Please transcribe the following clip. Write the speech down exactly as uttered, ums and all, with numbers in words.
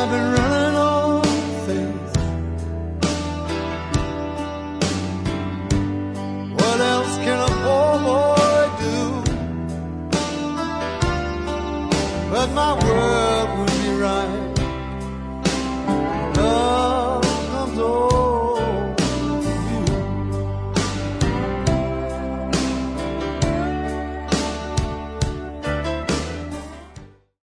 I've been running on faith. What else can a poor boy do? But my world